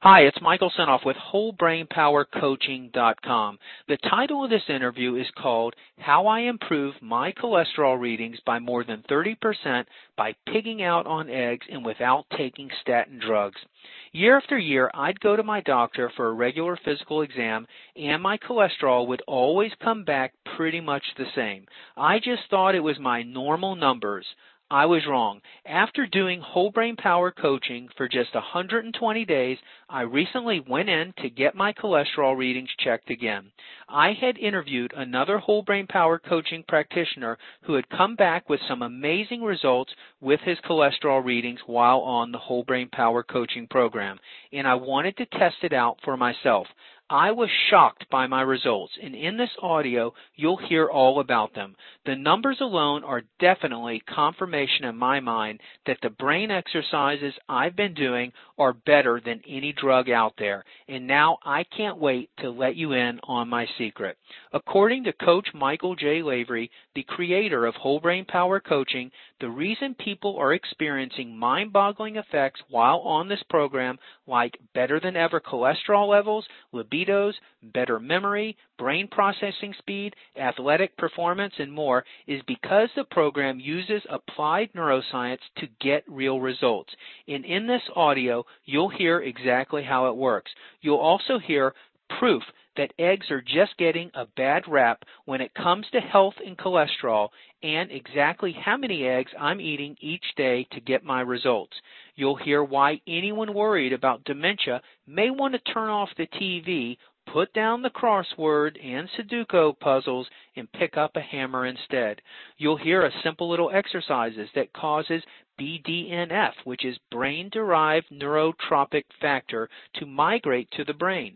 Hi, it's Michael Senoff with WholeBrainPowerCoaching.com. The title of this interview is called How I Improve My Cholesterol Readings by More Than 30% by Pigging Out on Eggs and Without Taking Statin Drugs. Year after year, I'd go to my doctor for a regular physical exam, and my cholesterol would always come back pretty much the same. I just thought it was my normal numbers. I was wrong. After doing whole brain power coaching for just 120 days, I recently went in to get my cholesterol readings checked again. I had interviewed another whole brain power coaching practitioner who had come back with some amazing results with his cholesterol readings while on the whole brain power coaching program, and I wanted to test it out for myself. I was shocked by my results, and in this audio, you'll hear all about them. The numbers alone are definitely confirmation in my mind that the brain exercises I've been doing are better than any drug out there, and now I can't wait to let you in on my secret. According to Coach Michael J. Lavery, the creator of Whole Brain Power Coaching, the reason people are experiencing mind-boggling effects while on this program, like better than ever cholesterol levels, libidos, better memory, brain processing speed, athletic performance, and more, is because the program uses applied neuroscience to get real results. And in this audio, you'll hear exactly how it works. You'll also hear proof that eggs are just getting a bad rap when it comes to health and cholesterol, and exactly how many eggs I'm eating each day to get my results. You'll hear why anyone worried about dementia may want to turn off the TV, put down the crossword and Sudoku puzzles, and pick up a hammer instead. You'll hear a simple little exercises that causes BDNF, which is brain-derived neurotrophic factor, to migrate to the brain.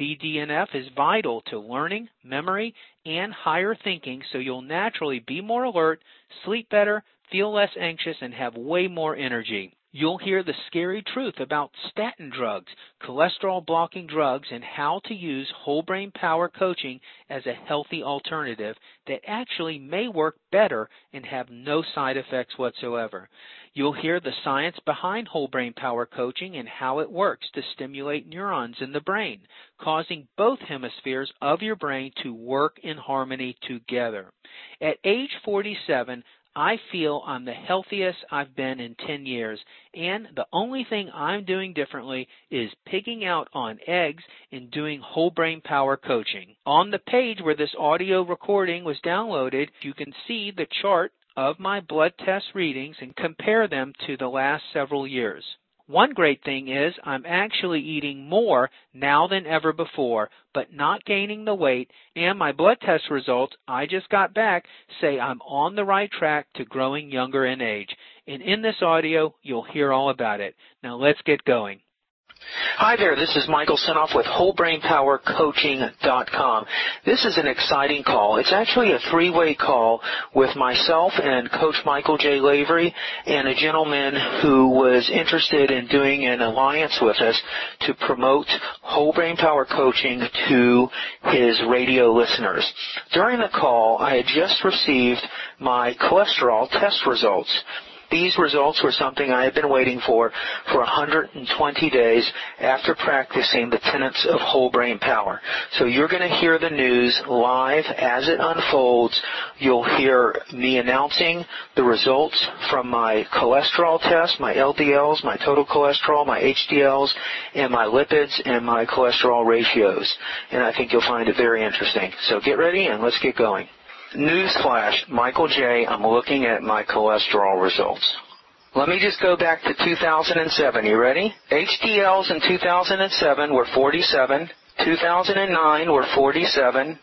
BDNF is vital to learning, memory, and higher thinking, so you'll naturally be more alert, sleep better, feel less anxious, and have way more energy. You'll hear the scary truth about statin drugs, cholesterol-blocking drugs, and how to use whole brain power coaching as a healthy alternative that actually may work better and have no side effects whatsoever. You'll hear the science behind whole brain power coaching and how it works to stimulate neurons in the brain, causing both hemispheres of your brain to work in harmony together. At age 47, I feel I'm the healthiest I've been in 10 years, and the only thing I'm doing differently is pigging out on eggs and doing whole brain power coaching. On the page where this audio recording was downloaded, you can see the chart of my blood test readings and compare them to the last several years. One great thing is I'm actually eating more now than ever before, but not gaining the weight, and my blood test results I just got back say I'm on the right track to growing younger in age. And in this audio, you'll hear all about it. Now let's get going. Hi there, this is Michael Senoff with WholeBrainPowerCoaching.com. This is an exciting call. It's actually a three-way call with myself and Coach Michael J. Lavery and a gentleman who was interested in doing an alliance with us to promote Whole Brain Power Coaching to his radio listeners. During the call, I had just received my cholesterol test results. These results were something I had been waiting for 120 days after practicing the tenets of whole brain power. So you're going to hear the news live as it unfolds. You'll hear me announcing the results from my cholesterol test, my LDLs, my total cholesterol, my HDLs, and my lipids and my cholesterol ratios. And I think you'll find it very interesting. So get ready and let's get going. Newsflash, Michael J., I'm looking at my cholesterol results. Let me just go back to 2007. You ready? HDLs in 2007 were 47. 2009 were 47.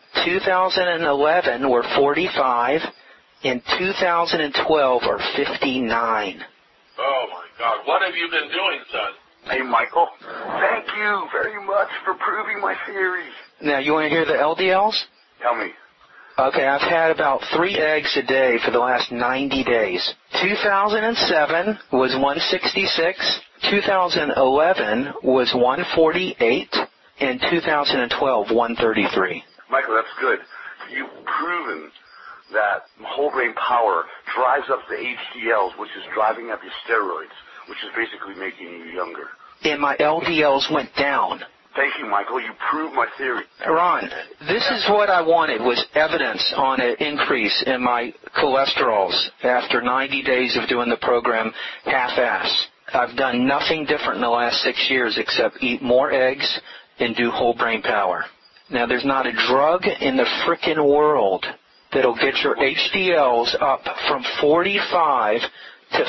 2011 were 45. And 2012 are 59. Oh, my God. What have you been doing, son? Hey, Michael. Thank you very much for proving my theory. Now, you want to hear the LDLs? Tell me. Okay, I've had about 3 eggs a day for the last 90 days. 2007 was 166, 2011 was 148, and 2012, 133. Michael, that's good. You've proven that whole brain power drives up the HDLs, which is driving up your steroids, which is basically making you younger. and my LDLs went down. Thank you, Michael. You proved my theory. Ron, this is what I wanted, was evidence on an increase in my cholesterols after 90 days of doing the program half-ass. I've done nothing different in the last 6 years except eat more eggs and do whole brain power. Now, there's not a drug in the frickin' world that'll get your HDLs up from 45 to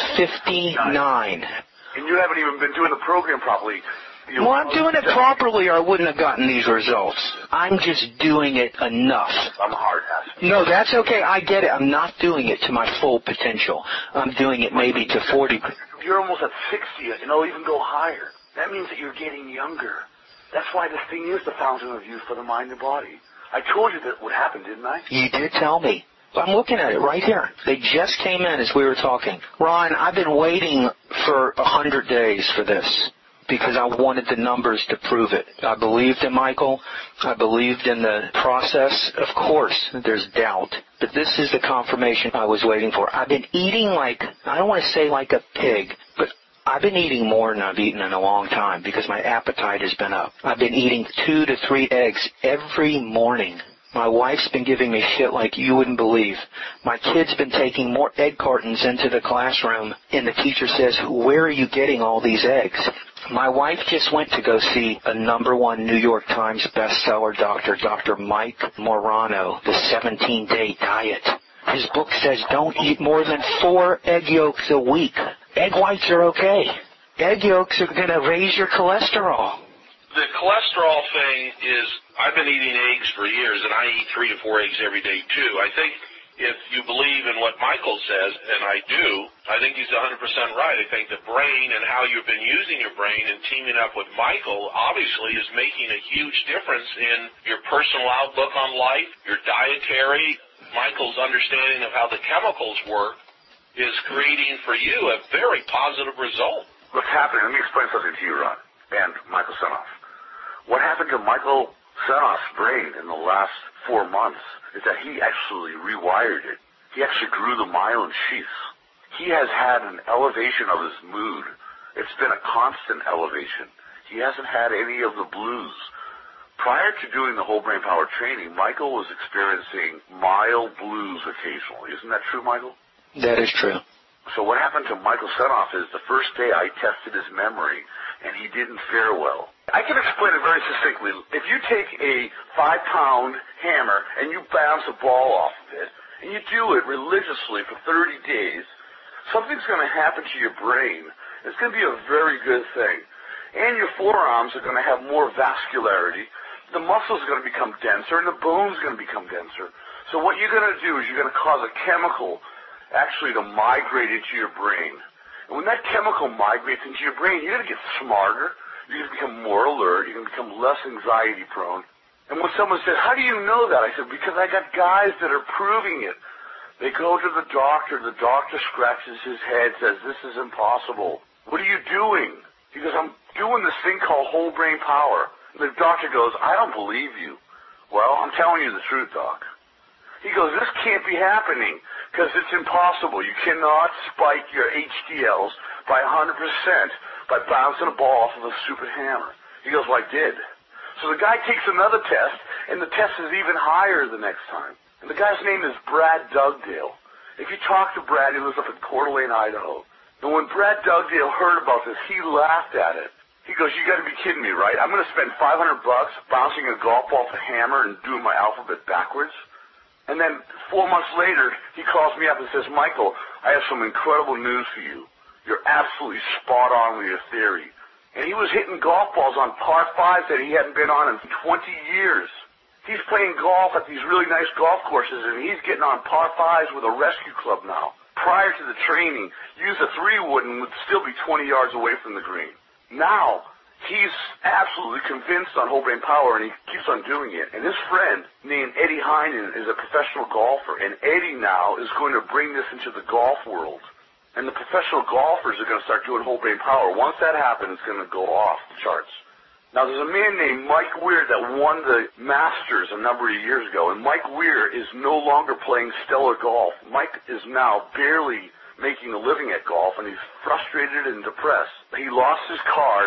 59. And you haven't even been doing the program properly. Well, I'm doing it properly or I wouldn't have gotten these results. I'm just doing it enough. I'm a hard ass. No, that's okay. I get it. I'm not doing it to my full potential. I'm doing it maybe to 40. You're almost at 60, and it'll even go higher. That means that you're getting younger. That's why this thing is the fountain of youth for the mind and body. I told you that would happen, didn't I? You did tell me. I'm looking at it right here. They just came in as we were talking. Ron, I've been waiting for 100 days for this because I wanted the numbers to prove it. I believed in Michael. I believed in the process. Of course, there's doubt. But this is the confirmation I was waiting for. I've been eating like, I don't want to say like a pig, but I've been eating more than I've eaten in a long time because my appetite has been up. I've been eating 2 to 3 eggs every morning. My wife's been giving me shit like you wouldn't believe. My kid's been taking more egg cartons into the classroom, and the teacher says, where are you getting all these eggs? My wife just went to go see a #1 New York Times bestseller doctor, Dr. Mike Morano, The 17-Day Diet. His book says don't eat more than 4 egg yolks a week. Egg whites are okay. Egg yolks are going to raise your cholesterol. The cholesterol thing is, I've been eating eggs for years, and I eat 3 to 4 eggs every day, too. I think if you believe in what Michael says, and I do, I think he's 100% right. I think the brain and how you've been using your brain and teaming up with Michael obviously is making a huge difference in your personal outlook on life, your dietary. Michael's understanding of how the chemicals work is creating for you a very positive result. What's happening, let me explain something to you, Ron, and Michael Senoff. What happened to Michael Senoff's brain in the last 4 months is that he actually rewired it. He actually grew the myelin sheaths. He has had an elevation of his mood. It's been a constant elevation. He hasn't had any of the blues. Prior to doing the whole brain power training, Michael was experiencing mild blues occasionally. Isn't that true, Michael? That is true. So what happened to Michael Senoff is the first day I tested his memory, and he didn't fare well. I can explain it very succinctly. If you take a 5-pound hammer and you bounce a ball off of it, and you do it religiously for 30 days, something's going to happen to your brain. It's going to be a very good thing. And your forearms are going to have more vascularity. The muscles are going to become denser, and the bone's going to become denser. So what you're going to do is you're going to cause a chemical actually to migrate into your brain. And when that chemical migrates into your brain, you're going to get smarter, you're going to become more alert, you're going to become less anxiety prone. And when someone says, how do you know that? I said, because I got guys that are proving it. They go to the doctor scratches his head, says, this is impossible. What are you doing? He goes, I'm doing this thing called whole brain power. And the doctor goes, I don't believe you. Well, I'm telling you the truth, Doc. He goes, this can't be happening because it's impossible. You cannot spike your HDLs by 100% by bouncing a ball off of a stupid hammer. He goes, well, I did. So the guy takes another test, and the test is even higher the next time. And the guy's name is Brad Dugdale. If you talk to Brad, he lives up in Coeur d'Alene, Idaho. And when Brad Dugdale heard about this, he laughed at it. He goes, you got to be kidding me, right? I'm going to spend $500 bouncing a golf ball with a hammer and doing my alphabet backwards? And then 4 months later, he calls me up and says, Michael, I have some incredible news for you. You're absolutely spot on with your theory. And he was hitting golf balls on par 5s that he hadn't been on in 20 years. He's playing golf at these really nice golf courses, and he's getting on par 5s with a rescue club now. Prior to the training, use a 3-wood and would still be 20 yards away from the green. Now, he's absolutely convinced on whole brain power, and he keeps on doing it. And his friend, named Eddie Heinen, is a professional golfer, and Eddie now is going to bring this into the golf world. And the professional golfers are going to start doing whole brain power. Once that happens, it's going to go off the charts. Now, there's a man named Mike Weir that won the Masters a number of years ago, and Mike Weir is no longer playing stellar golf. Mike is now barely making a living at golf, and he's frustrated and depressed. He lost his card,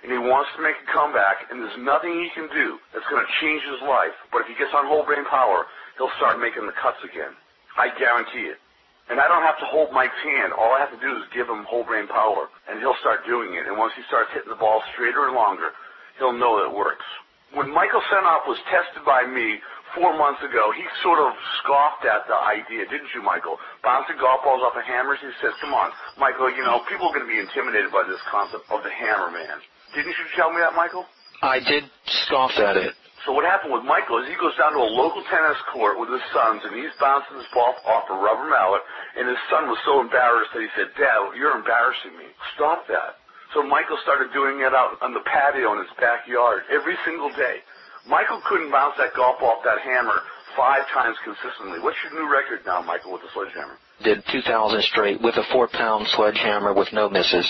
and he wants to make a comeback, and there's nothing he can do that's going to change his life. But if he gets on Whole Brain Power, he'll start making the cuts again. I guarantee it. And I don't have to hold Mike's hand. All I have to do is give him Whole Brain Power, and he'll start doing it. And once he starts hitting the ball straighter and longer, he'll know that it works. When Michael Senoff was tested by me 4 months ago, he sort of scoffed at the idea, didn't you, Michael? Bouncing golf balls off of hammers, he says, come on, Michael, you know, people are going to be intimidated by this concept of the hammer man. Didn't you tell me that, Michael? I did scoff at it. So what happened with Michael is he goes down to a local tennis court with his sons, and he's bouncing his ball off a rubber mallet, and his son was so embarrassed that he said, Dad, you're embarrassing me. Stop that. So Michael started doing it out on the patio in his backyard every single day. Michael couldn't bounce that golf ball off that hammer 5 times consistently. What's your new record now, Michael, with the sledgehammer? Did 2,000 straight with a 4-pound sledgehammer with no misses.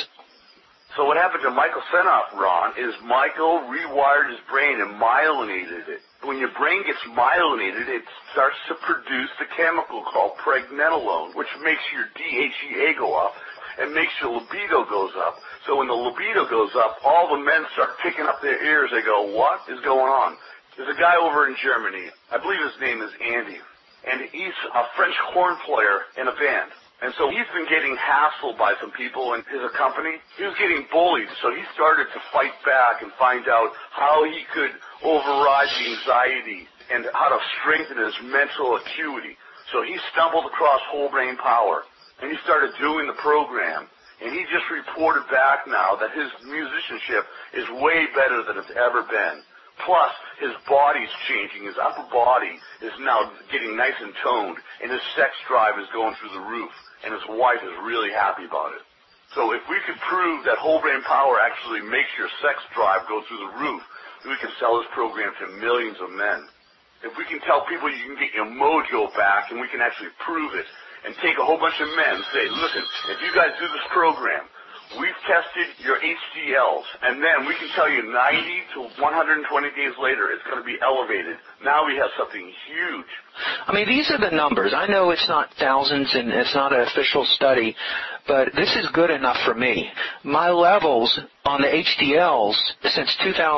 So what happened to Michael Senoff, Ron, is Michael rewired his brain and myelinated it. When your brain gets myelinated, it starts to produce the chemical called pregnenolone, which makes your DHEA go up and makes your libido goes up. So when the libido goes up, all the men start picking up their ears. They go, what is going on? There's a guy over in Germany. I believe his name is Andy. And he's a French horn player in a band. And so he's been getting hassled by some people in his company. He was getting bullied, so he started to fight back and find out how he could override the anxiety and how to strengthen his mental acuity. So he stumbled across Whole Brain Power, and he started doing the program. And he just reported back now that his musicianship is way better than it's ever been. Plus, his body's changing. His upper body is now getting nice and toned, and his sex drive is going through the roof. And his wife is really happy about it. So if we could prove that Whole Brain Power actually makes your sex drive go through the roof, then we can sell this program to millions of men. If we can tell people you can get your mojo back, and we can actually prove it, and take a whole bunch of men and say, listen, if you guys do this program, we've tested your HDLs, and then we can tell you 90 to 120 days later it's going to be elevated. Now we have something huge. I mean, these are the numbers. I know it's not thousands and it's not an official study, but this is good enough for me. My levels on the HDLs since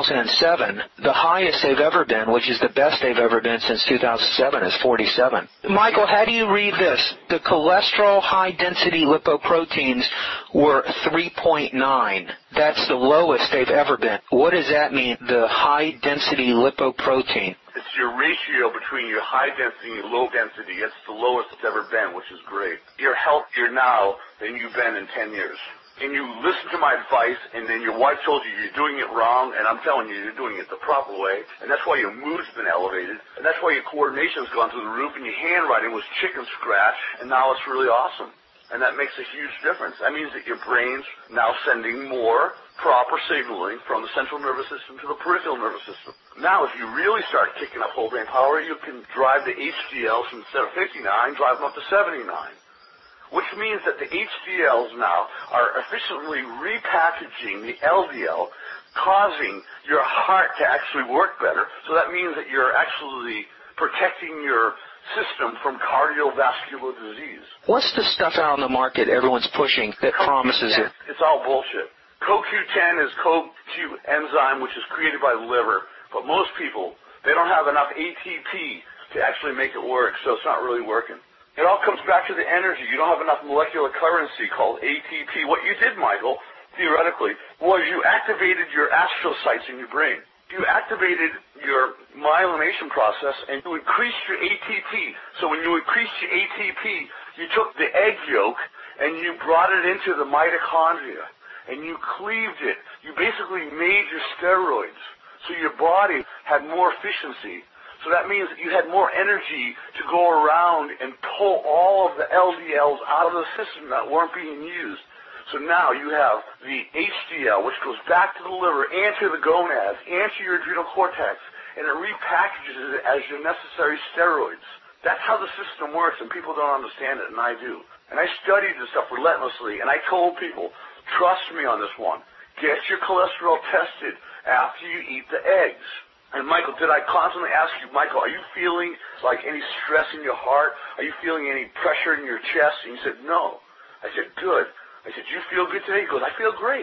2007, the highest they've ever been, which is the best they've ever been since 2007, is 47. Michael, how do you read this? The cholesterol high-density lipoproteins were 3.9. That's the lowest they've ever been. What does that mean, the high-density lipoprotein? It's your ratio between your high density and low density. It's the lowest it's ever been, which is great. You're healthier now than you've been in 10 years. And you listen to my advice, and then your wife told you you're doing it wrong, and I'm telling you you're doing it the proper way, and that's why your mood's been elevated, and that's why your coordination's gone through the roof, and your handwriting was chicken scratch, and now it's really awesome. And that makes a huge difference. That means that your brain's now sending more proper signaling from the central nervous system to the peripheral nervous system. Now, if you really start kicking up Whole Brain Power, you can drive the HDLs from instead of 59, drive them up to 79. Which means that the HDLs now are efficiently repackaging the LDL, causing your heart to actually work better. So that means that you're actually protecting your system from cardiovascular disease. What's the stuff out on the market everyone's pushing that promises it? It's all bullshit. CoQ10 is CoQ enzyme, which is created by the liver, but most people, they don't have enough ATP to actually make it work, so it's not really working. It all comes back to the energy. You don't have enough molecular currency called ATP. What you did, Michael, theoretically, was you activated your astrocytes in your brain. You activated your myelination process, and you increased your ATP. So when you increased your ATP, you took the egg yolk, and you brought it into the mitochondria, and you cleaved it. You basically made your steroids, so your body had more efficiency. So that means that you had more energy to go around and pull all of the LDLs out of the system that weren't being used. So now you have the HDL, which goes back to the liver and to the gonads and to your adrenal cortex, and it repackages it as your necessary steroids. That's how the system works, and people don't understand it, and I do. And I studied this stuff relentlessly, and I told people, trust me on this one. Get your cholesterol tested after you eat the eggs. And Michael, did I constantly ask you, Michael, are you feeling like any stress in your heart? Are you feeling any pressure in your chest? And you said, no. I said, good. I said, do you feel good today? He goes, I feel great. I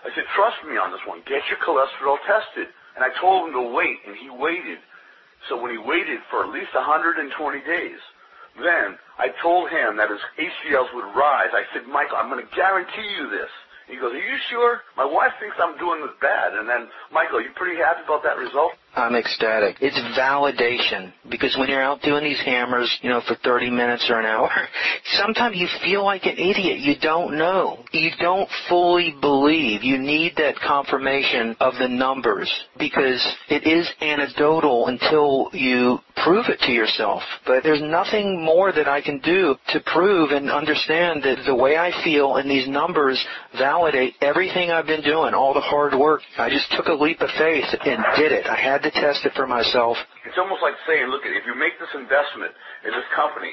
I said, trust me on this one. Get your cholesterol tested. And I told him to wait, and he waited. So when he waited for at least 120 days, then I told him that his HDLs would rise. I said, Michael, I'm going to guarantee you this. He goes, are you sure? My wife thinks I'm doing this bad. And then, Michael, you pretty happy about that result? I'm ecstatic. It's validation, because when you're out doing these hammers, for 30 minutes or an hour, sometimes you feel like an idiot. You don't know. You don't fully believe. You need that confirmation of the numbers, because it is anecdotal until you prove it to yourself. But there's nothing more that I can do to prove and understand that the way I feel and these numbers validate everything I've been doing, all the hard work. I just took a leap of faith and did it. I had to test it for myself. It's almost like saying, look, if you make this investment in this company,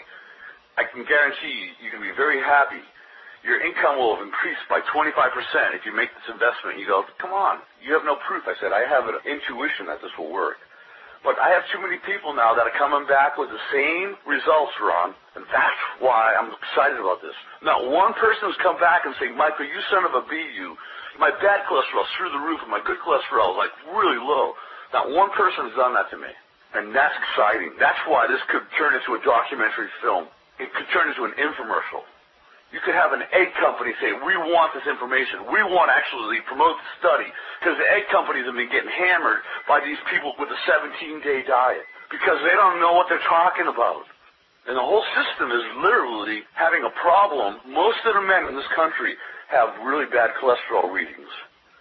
I can guarantee you can be very happy. Your income will have increased by 25% if you make this investment. You go, come on, you have no proof. I said, I have an intuition that this will work. But I have too many people now that are coming back with the same results, Ron, and that's why I'm excited about this. Not one person has come back and said, Michael, you son of a BU, my bad cholesterol's through the roof and my good cholesterol is like really low. Not one person has done that to me. And that's exciting. That's why this could turn into a documentary film. It could turn into an infomercial. You could have an egg company say, we want this information. We want to actually promote the study. Because the egg companies have been getting hammered by these people with a 17-day diet. Because they don't know what they're talking about. And the whole system is literally having a problem. Most of the men in this country have really bad cholesterol readings.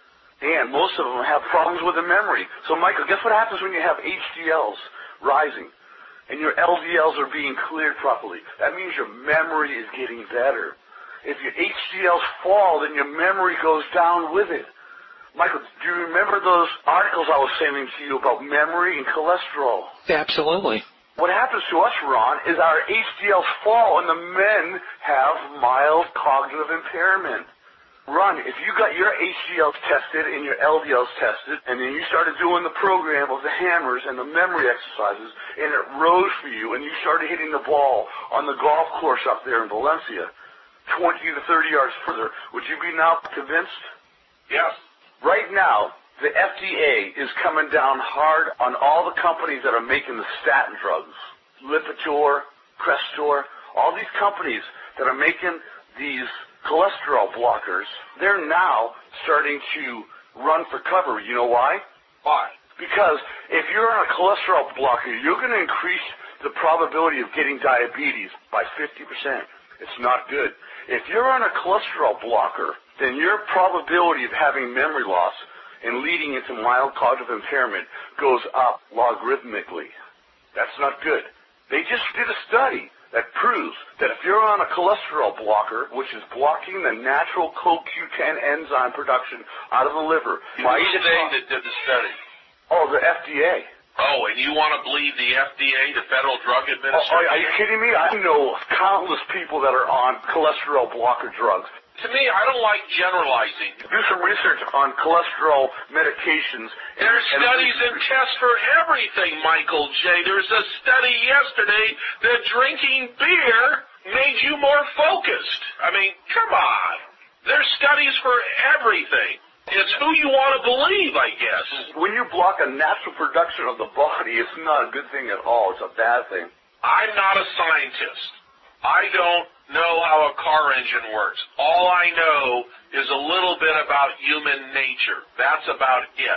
And most of them have problems with their memory. So, Michael, guess what happens when you have HDLs rising and your LDLs are being cleared properly? That means your memory is getting better. If your HDLs fall, then your memory goes down with it. Michael, do you remember those articles I was sending to you about memory and cholesterol? Absolutely. What happens to us, Ron, is our HDLs fall and the men have mild cognitive impairment. Ron, if you got your HDLs tested and your LDLs tested, and then you started doing the program of the hammers and the memory exercises, and it rose for you, and you started hitting the ball on the golf course up there in Valencia, 20 to 30 yards further, would you be now convinced? Yes. Right now, the FDA is coming down hard on all the companies that are making the statin drugs. Lipitor, Crestor, all these companies that are making these cholesterol blockers, they're now starting to run for cover. You know why? Why? Because if you're on a cholesterol blocker, you're going to increase the probability of getting diabetes by 50%. It's not good. If you're on a cholesterol blocker, then your probability of having memory loss and leading into mild cognitive impairment goes up logarithmically. That's not good. They just did a study that proves that if you're on a cholesterol blocker, which is blocking the natural CoQ10 enzyme production out of the liver. Who's that did the study? Oh, the FDA. Oh, and you want to believe the FDA, the Federal Drug Administration? Oh, are you kidding me? I know countless people that are on cholesterol blocker drugs. To me, I don't like generalizing. Do some research on cholesterol medications. There's studies and tests for everything, Michael J. There's a study yesterday that drinking beer made you more focused. I mean, come on. There's studies for everything. It's who you want to believe, I guess. When you block a natural production of the body, it's not a good thing at all. It's a bad thing. I'm not a scientist. I don't know how a car engine works. All I know is a little bit about human nature. That's about it.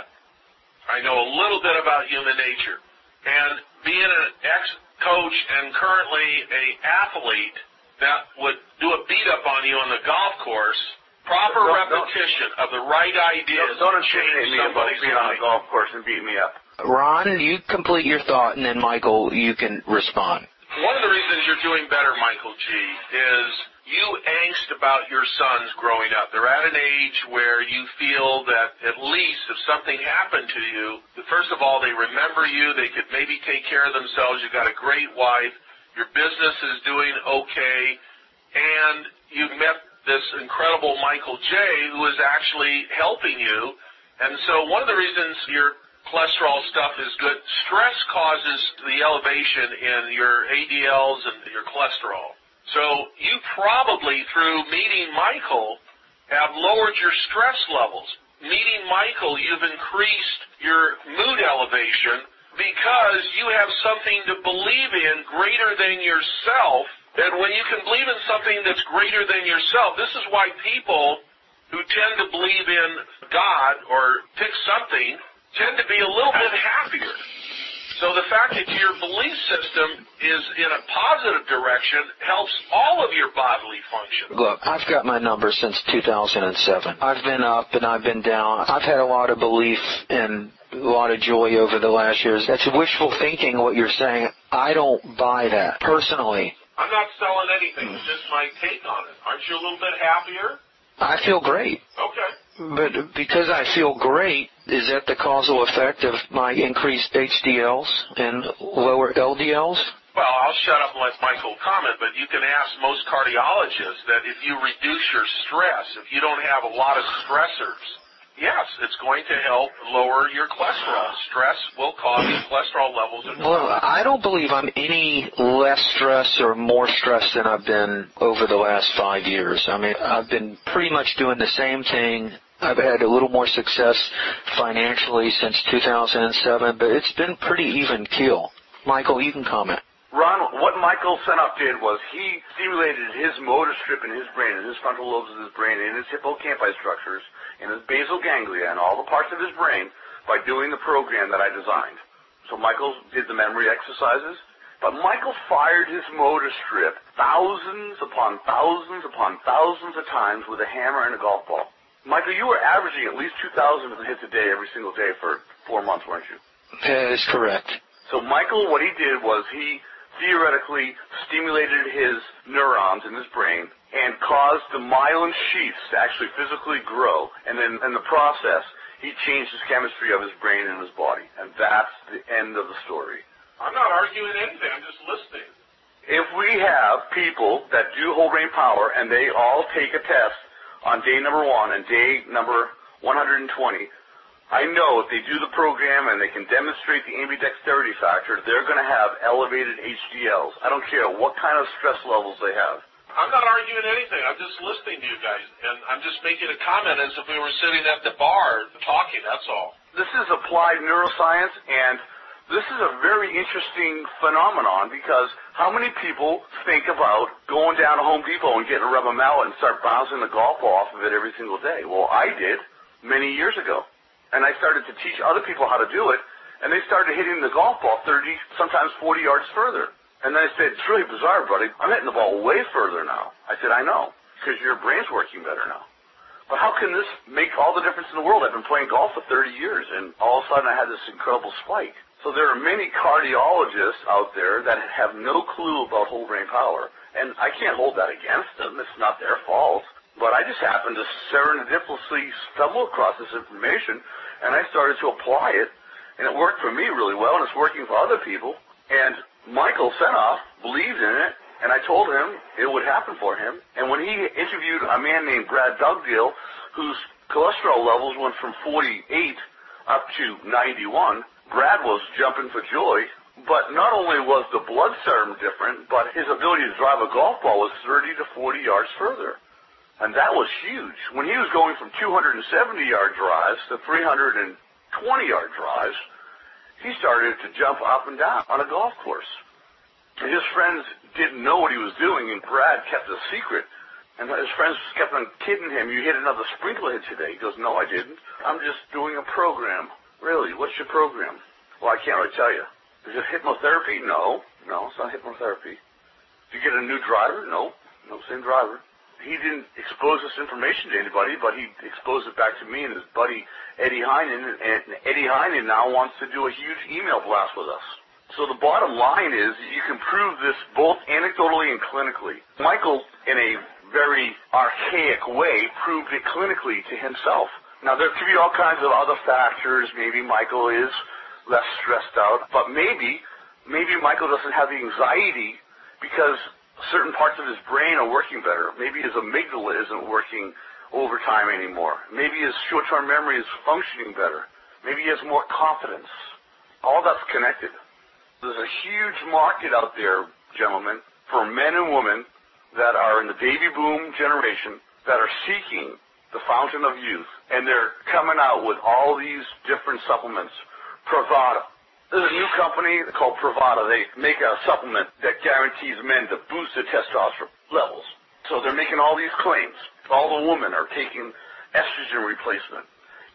I know a little bit about human nature. And being an ex-coach and currently an athlete that would do a beat-up on you on the golf course, proper repetition of the right ideas. Don't intimidate me about being on a golf course and beat me up. Ron, you complete your thought, and then, Michael, you can respond. One of the reasons you're doing better, Michael G., is you angst about your sons growing up. They're at an age where you feel that at least if something happened to you, first of all, they remember you. They could maybe take care of themselves. You've got a great wife. Your business is doing okay. And you've met this incredible Michael J., who is actually helping you. And so one of the reasons your cholesterol stuff is good, stress causes the elevation in your ADLs and your cholesterol. So you probably, through meeting Michael, have lowered your stress levels. meeting Michael, you've increased your mood elevation because you have something to believe in greater than yourself. And when you can believe in something that's greater than yourself, this is why people who tend to believe in God or pick something tend to be a little bit happier. So the fact that your belief system is in a positive direction helps all of your bodily function. Look, I've got my number since 2007. I've been up and I've been down. I've had a lot of belief and a lot of joy over the last years. That's wishful thinking, what you're saying. I don't buy that, personally. I'm not selling anything. It's just my take on it. Aren't you a little bit happier? I feel great. Okay. But because I feel great, is that the causal effect of my increased HDLs and lower LDLs? Well, I'll shut up and let Michael comment, but you can ask most cardiologists that if you reduce your stress, if you don't have a lot of stressors, yes, it's going to help lower your cholesterol. Stress will cause cholesterol levels. Well, I don't believe I'm any less stressed or more stressed than I've been over the last 5 years. I mean, I've been pretty much doing the same thing. I've had a little more success financially since 2007, but it's been pretty even keel. Michael, you can comment. Ron, what Michael Senoff did was he stimulated his motor strip in his brain, in his frontal lobes of his brain, in his hippocampi structures, in his basal ganglia, and all the parts of his brain by doing the program that I designed. So Michael did the memory exercises, but Michael fired his motor strip thousands upon thousands upon thousands of times with a hammer and a golf ball. Michael, you were averaging at least 2,000 hits a day every single day for 4 months, weren't you? That is correct. So Michael, what he did was he theoretically stimulated his neurons in his brain and caused the myelin sheaths to actually physically grow. And then in the process, he changed his chemistry of his brain and his body. And that's the end of the story. I'm not arguing anything. I'm just listening. If we have people that do whole brain power and they all take a test on day number 1 and day number 120, I know if they do the program and they can demonstrate the ambidexterity factor, they're going to have elevated HDLs. I don't care what kind of stress levels they have. I'm not arguing anything. I'm just listening to you guys, and I'm just making a comment as if we were sitting at the bar talking, that's all. This is applied neuroscience, and this is a very interesting phenomenon because how many people think about going down to Home Depot and getting a rubber mallet and start bouncing the golf ball off of it every single day? Well, I did many years ago. And I started to teach other people how to do it, and they started hitting the golf ball 30, sometimes 40 yards further. And then I said, it's really bizarre, buddy. I'm hitting the ball way further now. I said, I know, because your brain's working better now. But how can this make all the difference in the world? I've been playing golf for 30 years, and all of a sudden I had this incredible spike. So there are many cardiologists out there that have no clue about whole brain power, and I can't hold that against them. It's not their fault. But I just happened to serendipitously stumble across this information, and I started to apply it, and it worked for me really well, and it's working for other people. And Michael Senoff believed in it, and I told him it would happen for him. And when he interviewed a man named Brad Dugdale, whose cholesterol levels went from 48 up to 91, Brad was jumping for joy. But not only was the blood serum different, but his ability to drive a golf ball was 30 to 40 yards further. And that was huge. When he was going from 270-yard drives to 320-yard drives, he started to jump up and down on a golf course. And his friends didn't know what he was doing, and Brad kept a secret. And his friends kept on kidding him, you hit another sprinkler hit today. He goes, no, I didn't. I'm just doing a program. Really, what's your program? Well, I can't really tell you. Is it hypnotherapy? No, it's not hypnotherapy. Did you get a new driver? No, same driver. He didn't expose this information to anybody, but he exposed it back to me and his buddy Eddie Heinen, and Eddie Heinen now wants to do a huge email blast with us. So the bottom line is you can prove this both anecdotally and clinically. Michael, in a very archaic way, proved it clinically to himself. Now, there could be all kinds of other factors. Maybe Michael is less stressed out, but maybe Michael doesn't have the anxiety because certain parts of his brain are working better. Maybe his amygdala isn't working overtime anymore. Maybe his short-term memory is functioning better. Maybe he has more confidence. All that's connected. There's a huge market out there, gentlemen, for men and women that are in the baby boom generation that are seeking the fountain of youth, and they're coming out with all these different supplements. Pravada. There's a new company called Pravada. They make a supplement that guarantees men to boost their testosterone levels. So they're making all these claims. All the women are taking estrogen replacement,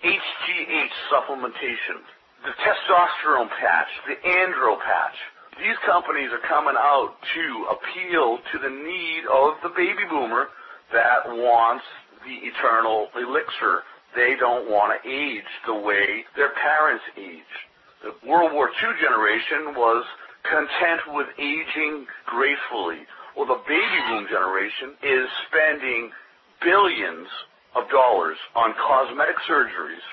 HGH supplementation, the testosterone patch, the andro patch. These companies are coming out to appeal to the need of the baby boomer that wants the eternal elixir. They don't want to age the way their parents aged. The World War II generation was content with aging gracefully. Well, the baby boom generation is spending billions of dollars on cosmetic surgeries,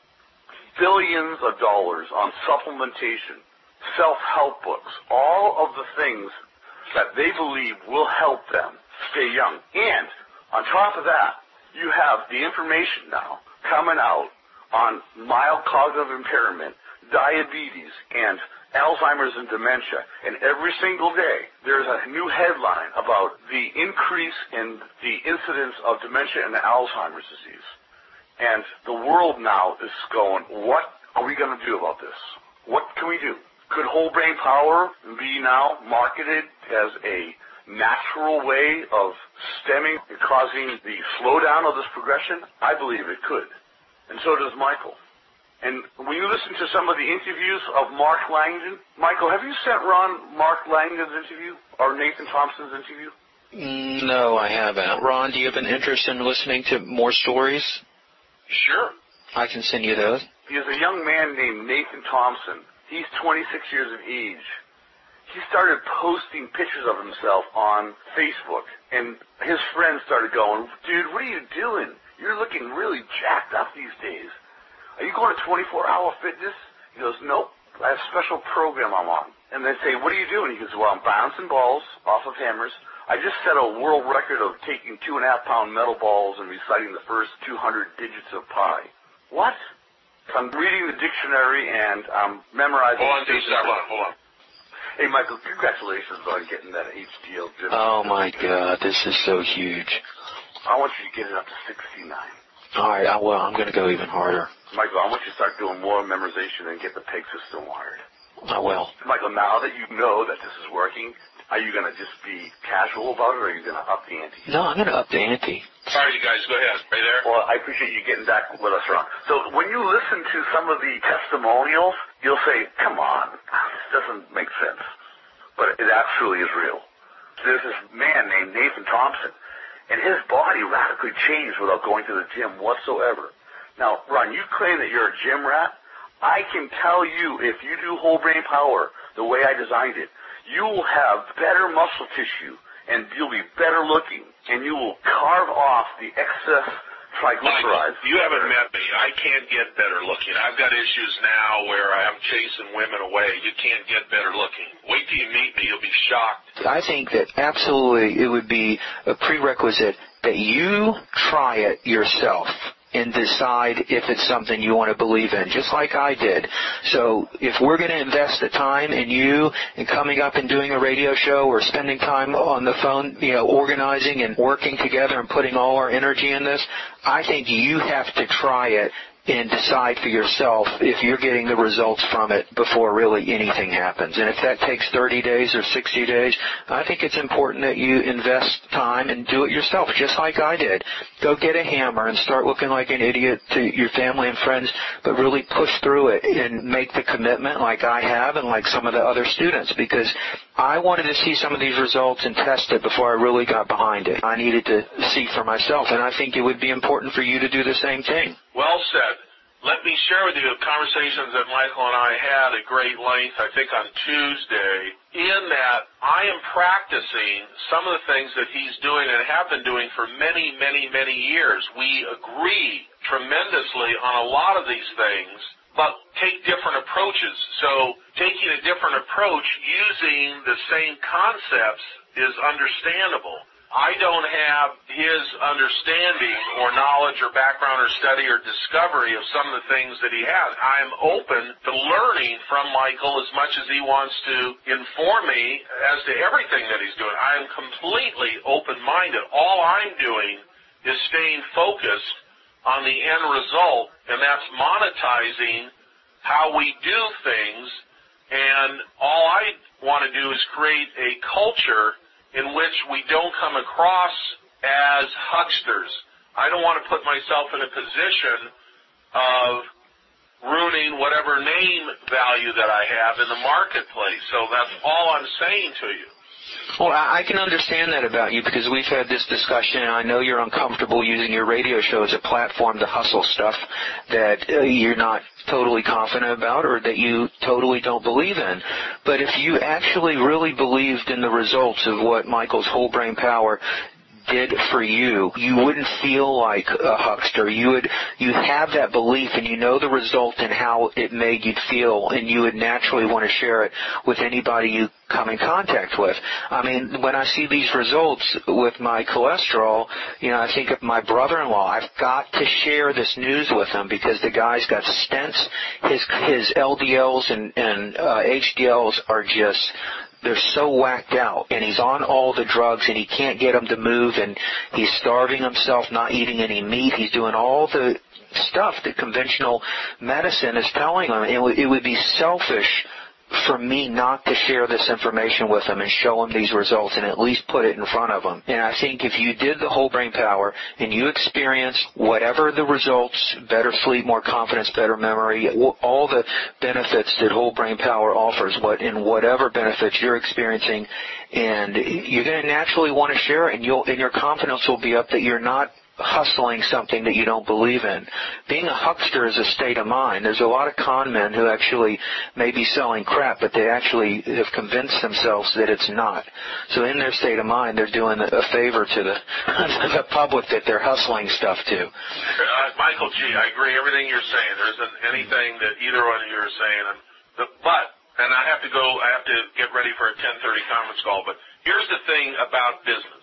billions of dollars on supplementation, self-help books, all of the things that they believe will help them stay young. And on top of that, you have the information now coming out on mild cognitive impairment, diabetes, and Alzheimer's and dementia. And every single day, there's a new headline about the increase in the incidence of dementia and Alzheimer's disease. And the world now is going, what are we going to do about this? What can we do? Could whole brain power be now marketed as a natural way of stemming and causing the slowdown of this progression? I believe it could. And so does Michael. And when you listen to some of the interviews of Mark Langdon, Michael, have you sent Ron Mark Langdon's interview or Nathan Thompson's interview? No, I haven't. Ron, do you have an interest in listening to more stories? Sure. I can send you those. There's a young man named Nathan Thompson. He's 26 years of age. He started posting pictures of himself on Facebook, and his friends started going, dude, what are you doing? You're looking really jacked up these days. Are you going to 24-hour fitness? He goes, nope. I have a special program I'm on. And they say, what are you doing? He goes, well, I'm bouncing balls off of hammers. I just set a world record of taking 2.5-pound metal balls and reciting the first 200 digits of pi. What? I'm reading the dictionary and I'm memorizing. Hold on. Hey, Michael, congratulations on getting that HDL gym. Oh, my God. This is so huge. I want you to get it up to 69. All right, I'm going to go even harder. Michael, I want you to start doing more memorization and get the peg system wired. I will. Michael, now that you know that this is working, are you going to just be casual about it, or are you going to up the ante? No, I'm going to up the ante. All right, you guys, go ahead. Right there. Well, I appreciate you getting back with us, Ron. So when you listen to some of the testimonials, you'll say, come on, this doesn't make sense. But it actually is real. There's this man named Nathan Thompson, and his body radically changed without going to the gym whatsoever. Now, Ron, you claim that you're a gym rat. I can tell you, if you do whole brain power the way I designed it, you will have better muscle tissue, and you'll be better looking, and you will carve off the excess triglycerides. Michael, you haven't met me. I can't get better looking. I've got issues now where I'm chasing women away. You can't get better looking. Wait till you meet me. You'll be shocked. I think that absolutely it would be a prerequisite that you try it yourself and decide if it's something you want to believe in, just like I did. So if we're going to invest the time in you and coming up and doing a radio show or spending time on the phone, organizing and working together and putting all our energy in this, I think you have to try it and decide for yourself if you're getting the results from it before really anything happens. And if that takes 30 days or 60 days, I think it's important that you invest time and do it yourself, just like I did. Go get a hammer and start looking like an idiot to your family and friends, but really push through it and make the commitment like I have and like some of the other students, because I wanted to see some of these results and test it before I really got behind it. I needed to see for myself, and I think it would be important for you to do the same thing. Well said. Let me share with you conversations that Michael and I had at great length, I think on Tuesday, in that I am practicing some of the things that he's doing and have been doing for many, many, many years. We agree tremendously on a lot of these things, but take different approaches. So taking a different approach using the same concepts is understandable. I don't have his understanding or knowledge or background or study or discovery of some of the things that he has. I'm open to learning from Michael as much as he wants to inform me as to everything that he's doing. I am completely open-minded. All I'm doing is staying focused on the end result, and that's monetizing how we do things. And all I want to do is create a culture in which we don't come across as hucksters. I don't want to put myself in a position of ruining whatever name value that I have in the marketplace. So that's all I'm saying to you. Well, I can understand that about you because we've had this discussion, and I know you're uncomfortable using your radio show as a platform to hustle stuff that you're not totally confident about or that you totally don't believe in. But if you actually really believed in the results of what Michael's Whole Brain Power did for you, you wouldn't feel like a huckster. You'd have that belief, and you know the result and how it made you feel, and you would naturally want to share it with anybody you come in contact with. I mean, when I see these results with my cholesterol, I think of my brother-in-law. I've got to share this news with him because the guy's got stents. His LDLs and HDLs are just, they're so whacked out, and he's on all the drugs, and he can't get them to move, and he's starving himself, not eating any meat. He's doing all the stuff that conventional medicine is telling him. It would be selfish for me not to share this information with him and show him these results and at least put it in front of him. And I think if you did the Whole Brain Power and you experienced whatever the results, better sleep, more confidence, better memory, all the benefits that Whole Brain Power offers, whatever benefits you're experiencing, and you're going to naturally want to share it, and your confidence will be up that you're not hustling something that you don't believe in. Being a huckster is a state of mind. There's a lot of con men who actually may be selling crap, but they actually have convinced themselves that it's not. So in their state of mind, they're doing a favor to the public that they're hustling stuff to. Michael G., I agree everything you're saying. There isn't anything that either one of you are saying. And I have to get ready for a 10:30 conference call, but here's the thing about business,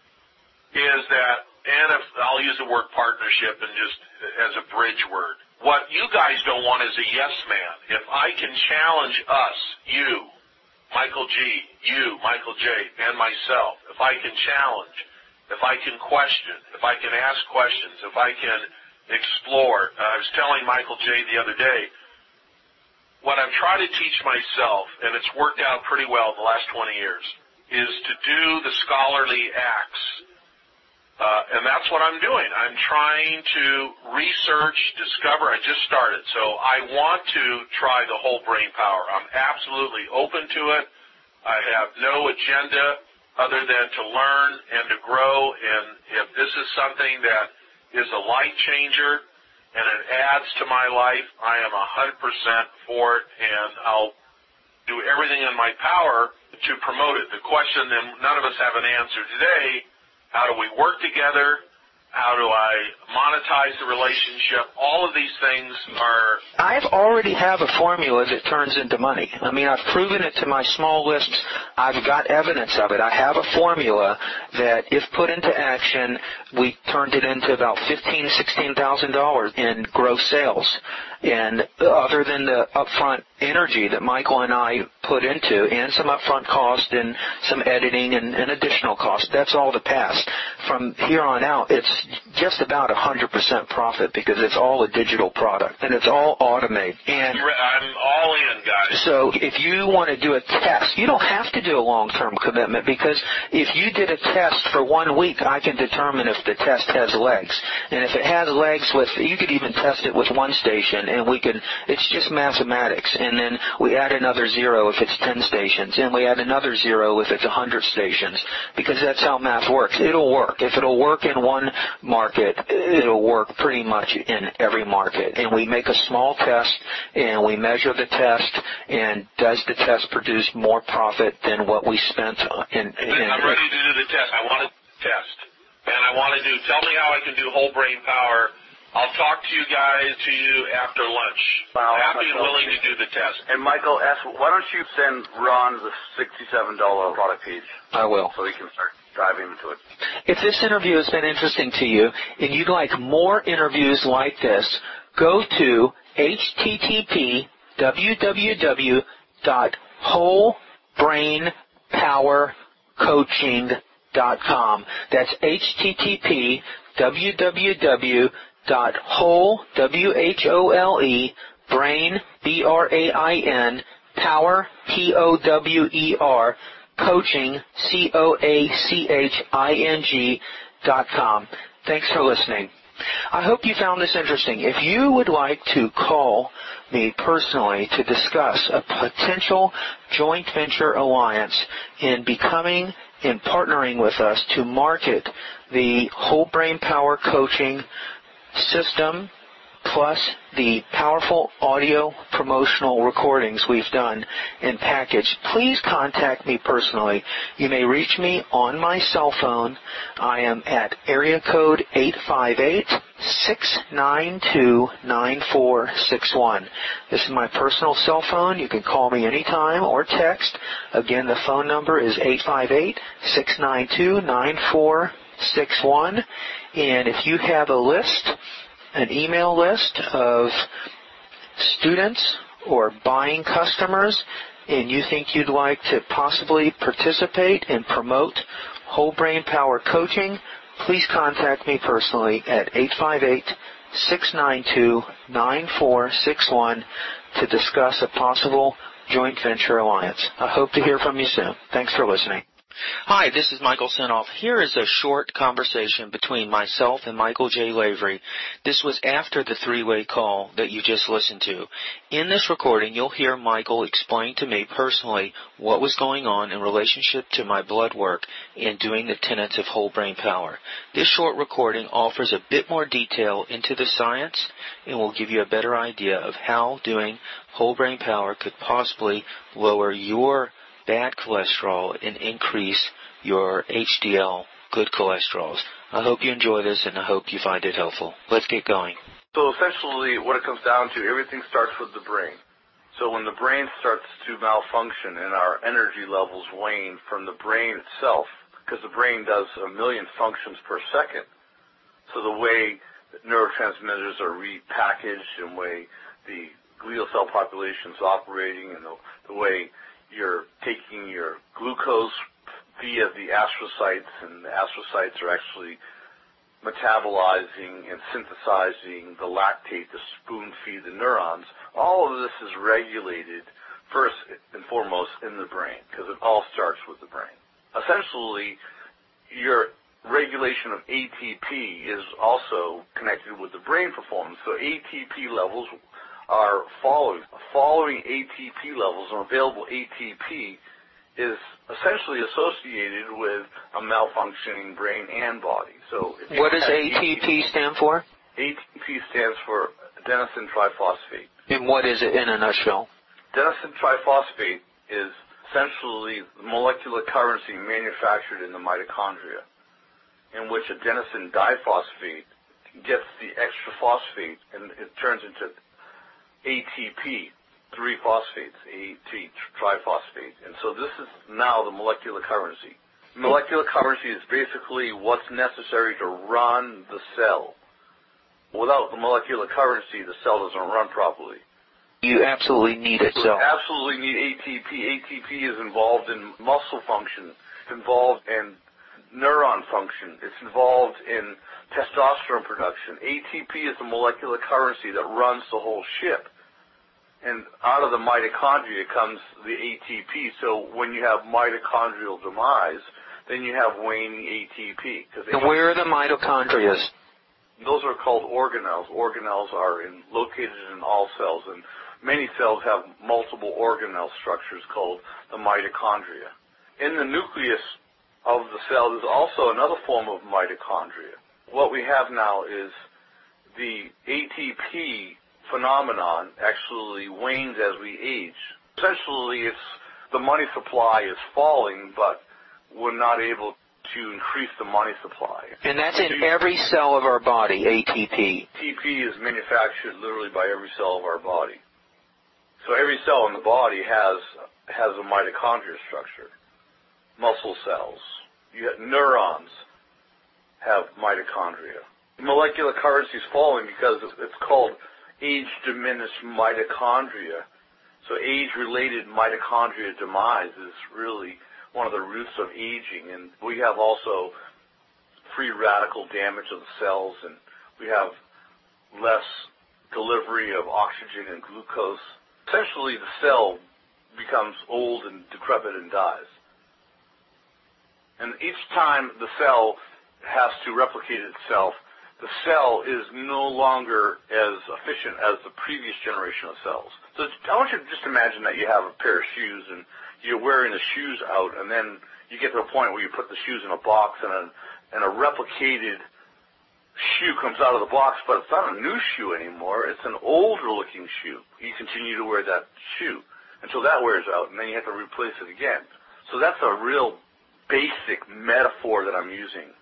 is that, and if I'll use the word partnership and just as a bridge word, what you guys don't want is a yes man. If I can challenge us, you, Michael G., you, Michael J., and myself, if I can challenge, if I can question, if I can ask questions, if I can explore. I was telling Michael J. the other day, what I've tried to teach myself, and it's worked out pretty well the last 20 years, is to do the scholarly acts. And that's what I'm doing. I'm trying to research, discover. I just started. So I want to try the Whole Brain Power. I'm absolutely open to it. I have no agenda other than to learn and to grow. And if this is something that is a life changer and it adds to my life, I am 100% for it, and I'll do everything in my power to promote it. The question that none of us have an answer today: how do we work together? How do I monetize the relationship? All of these things are... I already have a formula that turns into money. I mean, I've proven it to my small lists. I've got evidence of it. I have a formula that, if put into action, we turned it into about $15,000, $16,000 in gross sales. And other than the upfront energy that Michael and I put into, and some upfront cost and some editing and additional cost, that's all the past. From here on out, it's just about 100% profit because it's all a digital product and it's all automated. And I'm all in, guys. So if you want to do a test, you don't have to do a long-term commitment, because if you did a test for 1 week, I can determine if the test has legs. And if it has legs, you could even test it with one station, and it's just mathematics. And then we add another 0 if it's 10 stations, and we add another 0 if it's 100 stations, because that's how math works. It'll work. If it'll work in one market, it'll work pretty much in every market. And we make a small test, and we measure the test, and does the test produce more profit than what we spent in I'm ready to do the test. I want to test. And I want to tell me how I can do Whole Brain Power. I'll talk to you after lunch. Wow, happy and willing to do the test. And Michael, why don't you send Ron the $67 product page? I will. So he can start diving into it. If this interview has been interesting to you and you'd like more interviews like this, go to http://wholebrainpowercoaching.com. That's http://www.wholebrainpowercoaching.com. www.whole, W-H-O-L-E, brain, B-R-A-I-N, power, P-O-W-E-R, coaching, COACHING.com. Thanks for listening. I hope you found this interesting. If you would like to call me personally to discuss a potential joint venture alliance in becoming and partnering with us to market the Whole Brain Power Coaching system, plus the powerful audio promotional recordings we've done and packaged, please contact me personally. You may reach me on my cell phone. I am at area code 858-692-9461. This is my personal cell phone. You can call me anytime or text. Again, the phone number is 858-692-9461. And if you have a list, an email list of students or buying customers, and you think you'd like to possibly participate and promote Whole Brain Power Coaching, please contact me personally at 858-692-9461 to discuss a possible joint venture alliance. I hope to hear from you soon. Thanks for listening. Hi, this is Michael Senoff. Here is a short conversation between myself and Michael J. Lavery. This was after the three-way call that you just listened to. In this recording, you'll hear Michael explain to me personally what was going on in relationship to my blood work in doing the tenets of Whole Brain Power. This short recording offers a bit more detail into the science and will give you a better idea of how doing Whole Brain Power could possibly lower your bad cholesterol and increase your HDL, good cholesterols. I hope you enjoy this, and I hope you find it helpful. Let's get going. So essentially what it comes down to, everything starts with the brain. So when the brain starts to malfunction and our energy levels wane from the brain itself, because the brain does 1 million functions per second, so the way neurotransmitters are repackaged and the way the glial cell population is operating and the way you're taking your glucose via the astrocytes, and the astrocytes are actually metabolizing and synthesizing the lactate to spoon feed the neurons. All of this is regulated first and foremost in the brain, because it all starts with the brain. Essentially, your regulation of ATP is also connected with the brain performance. So ATP levels are following ATP levels, and available ATP is essentially associated with a malfunctioning brain and body. So what does ATP stand for? ATP stands for adenosine triphosphate. And what is it in a nutshell? Adenosine triphosphate is essentially the molecular currency manufactured in the mitochondria, in which adenosine diphosphate gets the extra phosphate and it turns into ATP, 3 phosphates, AT triphosphate. And so this is now the molecular currency. Molecular currency is basically what's necessary to run the cell. Without the molecular currency, the cell doesn't run properly. You absolutely need it, so. You absolutely need ATP. ATP is involved in muscle function. It's involved in neuron function. It's involved in testosterone production. ATP is the molecular currency that runs the whole ship. And out of the mitochondria comes the ATP. So when you have mitochondrial demise, then you have waning ATP. And where are the mitochondria? Those are called organelles. Organelles are located in all cells, and many cells have multiple organelle structures called the mitochondria. In the nucleus of the cell, there's also another form of mitochondria. What we have now is the ATP phenomenon actually wanes as we age. Essentially, the money supply is falling, but we're not able to increase the money supply. And that's in every cell of our body, ATP. ATP is manufactured literally by every cell of our body. So every cell in the body has a mitochondria structure. Muscle cells, neurons have mitochondria. Molecular currency is falling because it's called age-diminished mitochondria. So age-related mitochondria demise is really one of the roots of aging. And we have also free radical damage of the cells, and we have less delivery of oxygen and glucose. Essentially, the cell becomes old and decrepit and dies. And each time the cell has to replicate itself, the cell is no longer as efficient as the previous generation of cells. So I want you to just imagine that you have a pair of shoes and you're wearing the shoes out, and then you get to a point where you put the shoes in a box and a replicated shoe comes out of the box, but it's not a new shoe anymore. It's an older looking shoe. You continue to wear that shoe until that wears out, and then you have to replace it again. So that's a real basic metaphor that I'm using.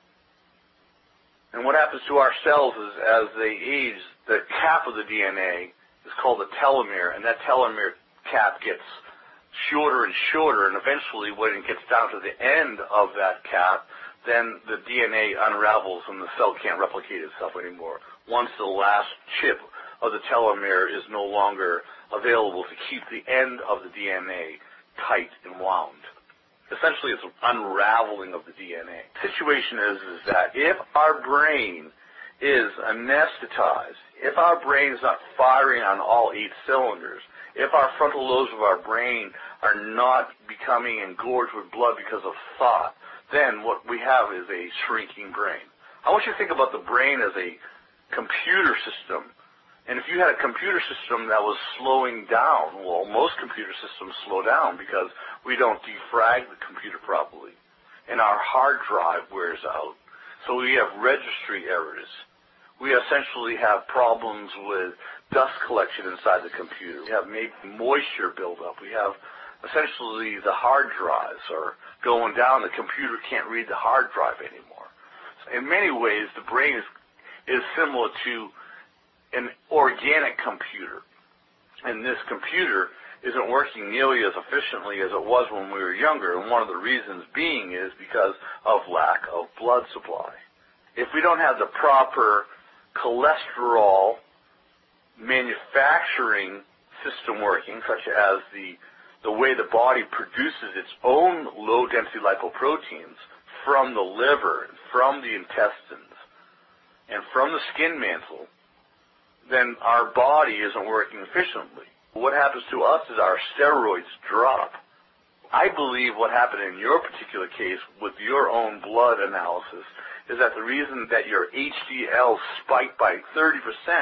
And what happens to our cells is as they age, the cap of the DNA is called the telomere, and that telomere cap gets shorter and shorter, and eventually when it gets down to the end of that cap, then the DNA unravels and the cell can't replicate itself anymore. Once the last chip of the telomere is no longer available to keep the end of the DNA tight and wound. Essentially, it's an unraveling of the DNA. The situation is that if our brain is anesthetized, if our brain is not firing on all 8 cylinders, if our frontal lobes of our brain are not becoming engorged with blood because of thought, then what we have is a shrinking brain. I want you to think about the brain as a computer system. And if you had a computer system that was slowing down, well, most computer systems slow down because we don't defrag the computer properly. And our hard drive wears out. So we have registry errors. We essentially have problems with dust collection inside the computer. We have maybe moisture buildup. We have essentially the hard drives are going down. The computer can't read the hard drive anymore. In many ways, the brain is similar to an organic computer. And this computer isn't working nearly as efficiently as it was when we were younger. And one of the reasons being is because of lack of blood supply. If we don't have the proper cholesterol manufacturing system working, such as the way the body produces its own low-density lipoproteins from the liver, from the intestines, and from the skin mantle, then our body isn't working efficiently. What happens to us is our steroids drop. I believe what happened in your particular case with your own blood analysis is that the reason that your HDL spiked by 30%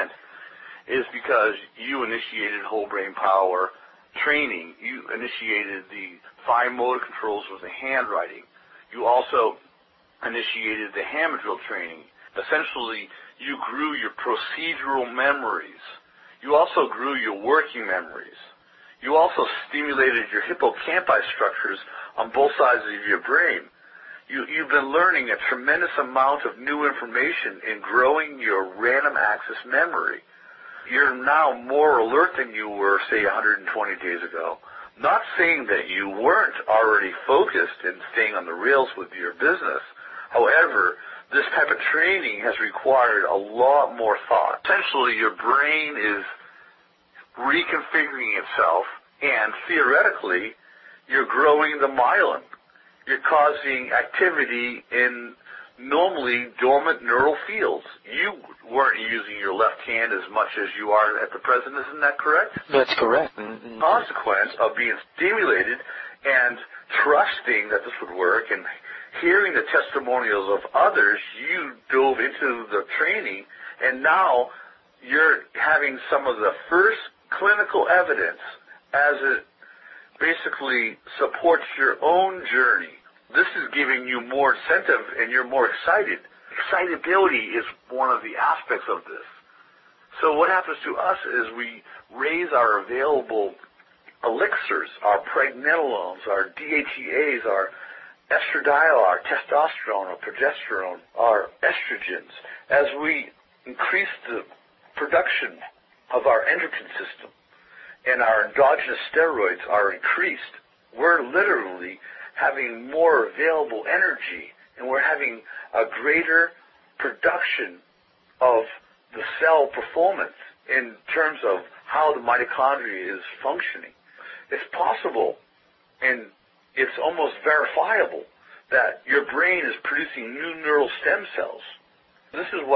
is because you initiated whole brain power training. You initiated the fine motor controls with the handwriting. You also initiated the hammer drill training. Essentially, you grew your procedural memories. You also grew your working memories. You also stimulated your hippocampi structures on both sides of your brain. You've been learning a tremendous amount of new information in growing your random access memory. You're now more alert than you were, say, 120 days ago. Not saying that you weren't already focused and staying on the rails with your business. However, this type of training has required a lot more thought. Essentially, your brain is reconfiguring itself, and theoretically, you're growing the myelin. You're causing activity in normally dormant neural fields. You weren't using your left hand as much as you are at the present, isn't that correct? That's correct. Consequence of being stimulated and trusting that this would work and hearing the testimonials of others, you dove into the training, and now you're having some of the first clinical evidence as it basically supports your own journey. This is giving you more incentive and you're more excited. Excitability is one of the aspects of this. So what happens to us is we raise our available elixirs, our pregnenolones, our DHEAs, our estradiol, our testosterone, our progesterone, our estrogens. As we increase the production of our endocrine system and our endogenous steroids are increased, we're literally having more available energy, and we're having a greater production of the cell performance in terms of how the mitochondria is functioning. It's possible, and it's almost verifiable, that your brain is producing new neural stem cells. This is what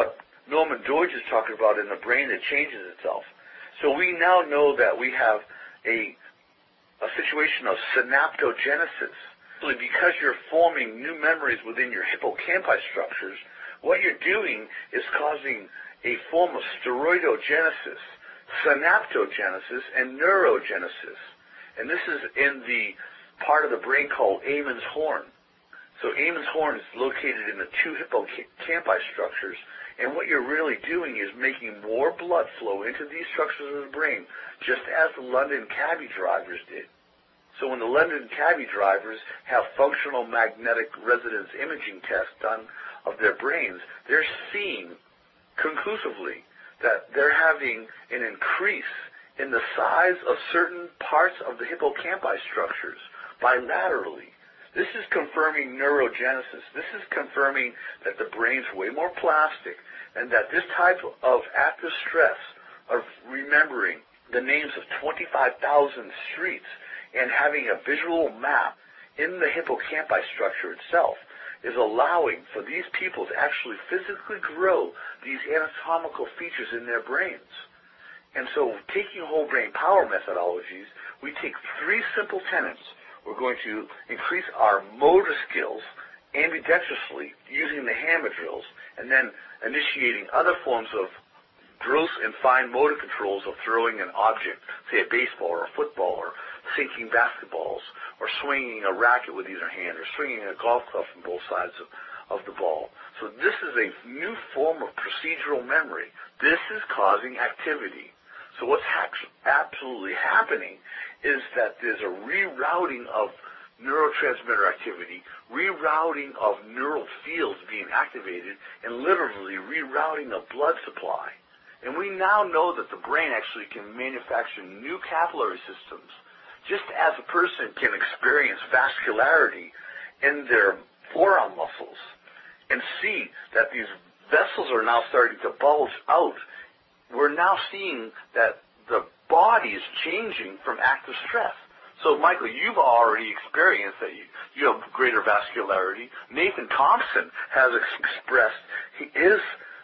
Norman Deutsch is talking about in the brain that changes itself. So we now know that we have a situation of synaptogenesis. Because you're forming new memories within your hippocampi structures, what you're doing is causing a form of steroidogenesis, synaptogenesis, and neurogenesis. And this is in the part of the brain called Eamon's horn. So Eamon's horn is located in the two hippocampi structures, and what you're really doing is making more blood flow into these structures of the brain, just as the London Cabby drivers did. So when the London Cabby drivers have functional magnetic resonance imaging tests done of their brains, they're seeing conclusively that they're having an increase in the size of certain parts of the hippocampi structures bilaterally. This is confirming neurogenesis. This is confirming that the brain's way more plastic and that this type of active stress of remembering the names of 25,000 streets and having a visual map in the hippocampi structure itself is allowing for these people to actually physically grow these anatomical features in their brains. And so taking whole brain power methodologies, we take three simple tenets. We're going to increase our motor skills ambidextrously using the hammer drills and then initiating other forms of gross and fine motor controls of throwing an object, say a baseball or a football or sinking basketballs or swinging a racket with either hand or swinging a golf club from both sides of the ball. So this is a new form of procedural memory. This is causing activity. So what's absolutely happening is that there's a rerouting of neurotransmitter activity, rerouting of neural fields being activated, and literally rerouting of blood supply. And we now know that the brain actually can manufacture new capillary systems, just as a person can experience vascularity in their forearm muscles and see that these vessels are now starting to bulge out. We're now seeing that the body is changing from active stress. So, Michael, you've already experienced that you have greater vascularity. Nathan Thompson has expressed his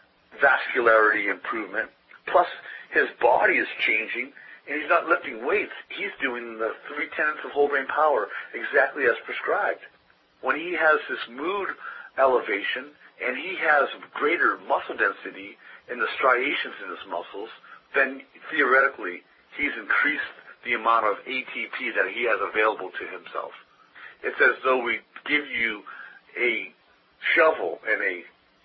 vascularity improvement, plus his body is changing, and he's not lifting weights. He's doing the three tenets of whole brain power exactly as prescribed. When he has this mood elevation and he has greater muscle density in the striations in his muscles, then theoretically he's increased the amount of ATP that he has available to himself. It's as though we give you a shovel and a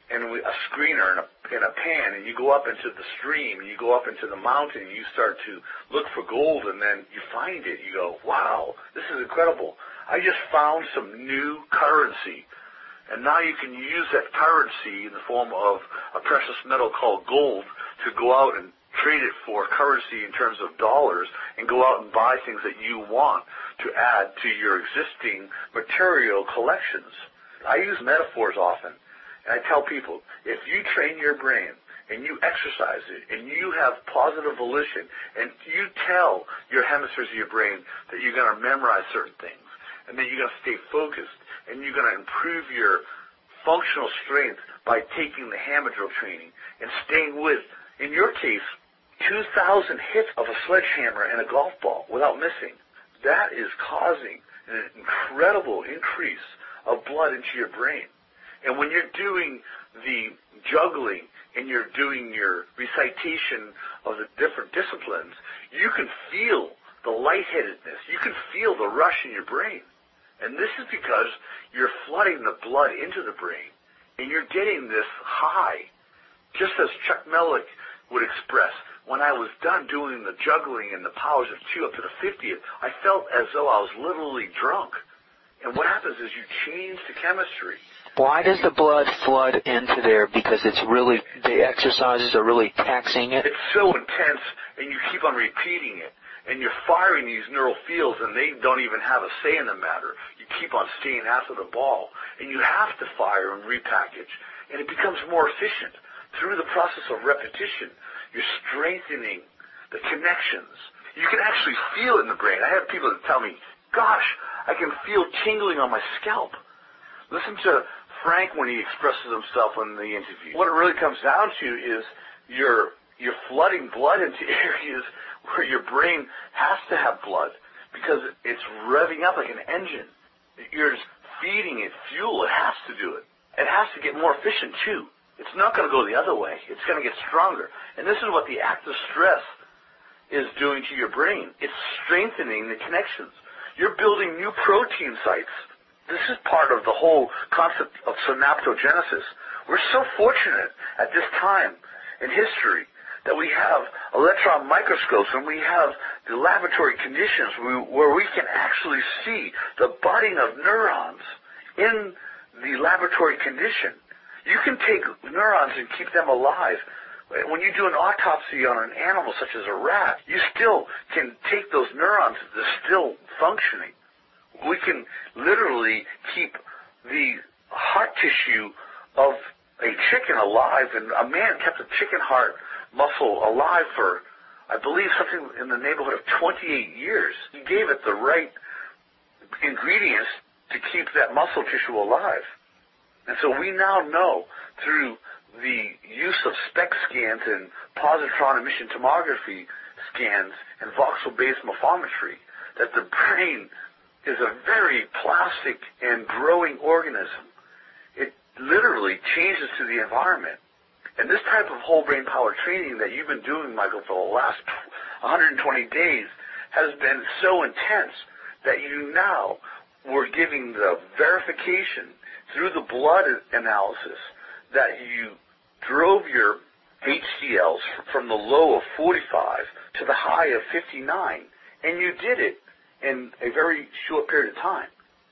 screener and a pan, and you go up into the stream, and you go up into the mountain, and you start to look for gold, and then you find it. You go, wow, this is incredible. I just found some new currency. And now you can use that currency in the form of a precious metal called gold to go out and trade it for currency in terms of dollars and go out and buy things that you want to add to your existing material collections. I use metaphors often, and I tell people, if you train your brain and you exercise it and you have positive volition and you tell your hemispheres of your brain that you're going to memorize certain things and then you're going to stay focused and you're going to improve your functional strength by taking the hammer drill training and staying with, in your case, 2,000 hits of a sledgehammer and a golf ball without missing. That is causing an incredible increase of blood into your brain. And when you're doing the juggling and you're doing your recitation of the different disciplines, you can feel the lightheadedness. You can feel the rush in your brain. And this is because you're flooding the blood into the brain, and you're getting this high. Just as Chuck Mellick would express, when I was done doing the juggling and the powers of 2 up to the 50th, I felt as though I was literally drunk. And what happens is you change the chemistry. Why does the blood flood into there? Because it's really, the exercises are really taxing it? It's so intense, and you keep on repeating it. And you're firing these neural fields, and they don't even have a say in the matter. You keep on staying after the ball, and you have to fire and repackage. And it becomes more efficient. Through the process of repetition, you're strengthening the connections. You can actually feel it in the brain. I have people that tell me, gosh, I can feel tingling on my scalp. Listen to frank when he expresses himself in the interview. What it really comes down to is you're flooding blood into areas where your brain has to have blood because it's revving up like an engine. You're just feeding it fuel. It has to do it. It has to get more efficient, too. It's not going to go the other way. It's going to get stronger. And this is what the active stress is doing to your brain. It's strengthening the connections. You're building new protein sites. This is part of the whole concept of synaptogenesis. We're so fortunate at this time in history that we have electron microscopes and we have the laboratory conditions where we can actually see the budding of neurons in the laboratory condition. You can take neurons and keep them alive. When you do an autopsy on an animal such as a rat, you still can take those neurons that are still functioning. We can literally keep the heart tissue of a chicken alive, and a man kept a chicken heart muscle alive for, I believe, something in the neighborhood of 28 years. He gave it the right ingredients to keep that muscle tissue alive. And so we now know through the use of SPECT scans and positron emission tomography scans and voxel-based morphometry that the brain is a very plastic and growing organism. It literally changes to the environment. And this type of whole brain power training that you've been doing, Michael, for the last 120 days has been so intense that you now were giving the verification through the blood analysis that you drove your HDLs from the low of 45 to the high of 59, and you did it in a very short period of time.